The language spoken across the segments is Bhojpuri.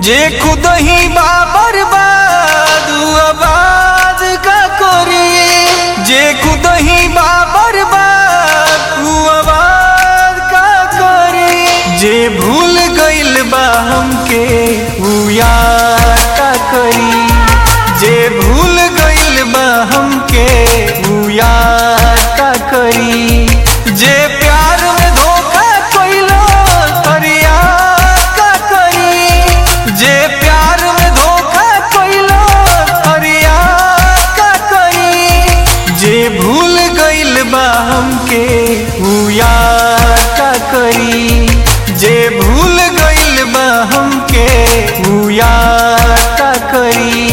जे खुद ही बर्बाद आबाद का करी। जे खुद ही बर्बाद आबाद का करी। जे भूल गइल बा हमके उ याद का करी। जे भूल गइल बा हमके उ याद का करी। जे प्यार में धोखा कइलो करिया का करी। जे प्यार में धोखा कइलो करिया का करी। जे भूल गइल बा हमके उ याद का करी। जे भूल गइल बा हमके उ याद का करी।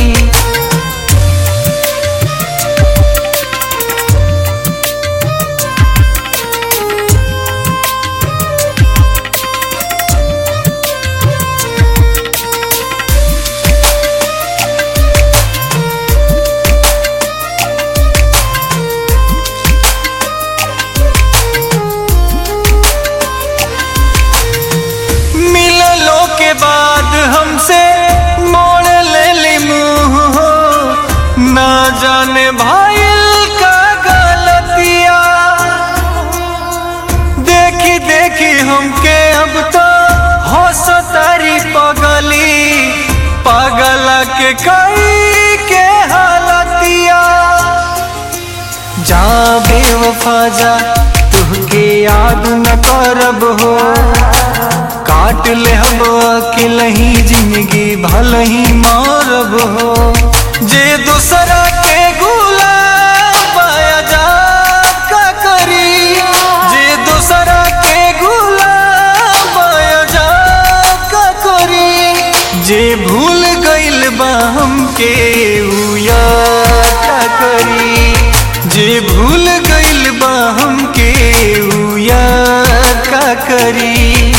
के बाद हमसे मोड़ ले ली मुँह हो। ना जाने भाईल का गलतिया। देखी देखी हमके अब तो हंसतारी पगली। पगला के कई के हालतिया। जा बेवफा जा तुहके याद न करब हो। काट ले हम अकेले ही जिंदगी भल ही मारब हो। जे दूसरा के गुलाम पाया जा का करी। जे दूसरा के गुलाम पाया जा का करी। जे भूल गइल बा हमके उ याद का करी। जे भूल गइल बा हमके उ याद का करी।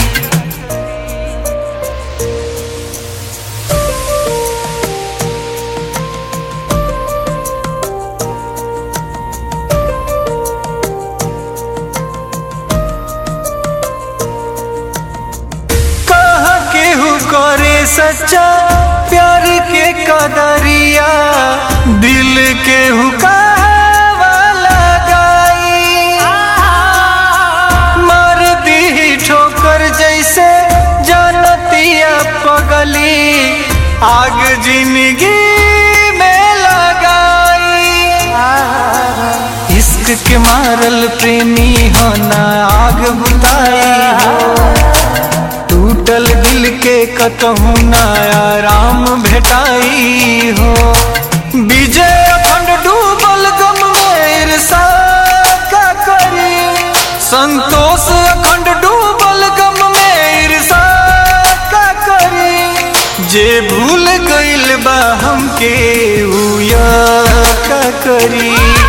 करे सच्चा प्यार के कदरिया। दिल के हुकावा लगाई। मार दी ठोकर जैसे जानतिया पगली। आग जिंदगी में लगाई। इश्क के मारल प्रेमी हो ना आग बुताई हो। टूटल दिल के कतहु ना आराम भेटाई हो। विजय अखंड डूबल गम में ईर्ष्या का करी। संतोष अखंड डूबल गम में ईर्ष्या का करी। जे भूल गइल बा हमके उ याद का करी।